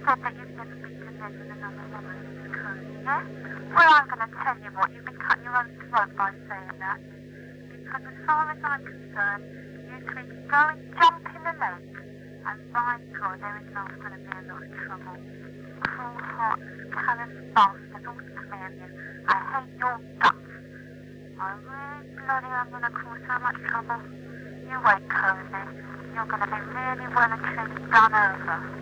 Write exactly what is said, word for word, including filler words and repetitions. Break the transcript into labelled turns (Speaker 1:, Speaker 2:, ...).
Speaker 1: said that you've never been to bed with another woman, Cody, yeah? Well, I'm going to tell you what, you've been cutting your own throat by saying that. Because as far as I'm concerned, you three can go and jump in the lake. And by God, there is not going to be a lot of trouble. Cruel, hot, callous bastard, all smear you. I hate your guts. I really bloody am going to cause so much trouble. You wait, Cozy. You're going to be really well and truly done over.